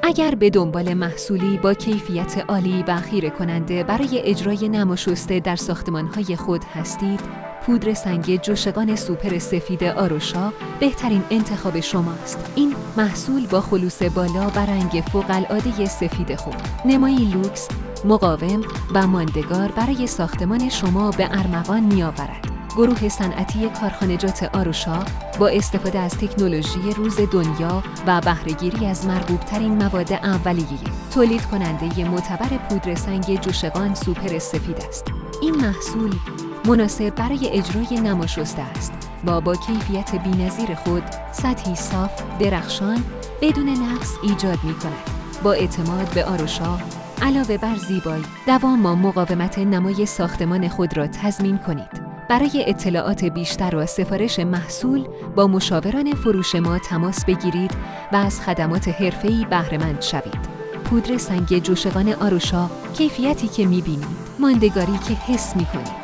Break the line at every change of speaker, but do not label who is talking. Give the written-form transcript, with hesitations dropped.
اگر به دنبال محصولی با کیفیت عالی و خیره کننده برای اجرای نم و شسته در ساختمان‌های خود هستید، پودر سنگ جوشقان سوپر سفید آروشا بهترین انتخاب شماست. این محصول با خلوص بالا و رنگ فوق‌العاده سفید خوب، نمایی لوکس، مقاوم و ماندگار برای ساختمان شما به ارمغان می‌آورد. گروه صنعتی کارخانجات آروشا با استفاده از تکنولوژی روز دنیا و بهره‌گیری از مرغوب‌ترین مواد اولیه، تولید کننده معتبر پودر سنگ جوشقان سوپر سفید است. این محصول مناسب برای اجرای نم و شسته است و با کیفیت بی‌نظیر خود سطحی صاف، درخشان، بدون نقص ایجاد می‌کند. با اعتماد به آروشا علاوه بر زیبایی، دوام و مقاومت نمای ساختمان خود را تضمین کنید. برای اطلاعات بیشتر و سفارش محصول با مشاوران فروش ما تماس بگیرید و از خدمات حرفه‌ای بهره‌مند شوید. پودر سنگ جوشقان آروشا، کیفیتی که می‌بینید، ماندگاری که حس می‌کنید.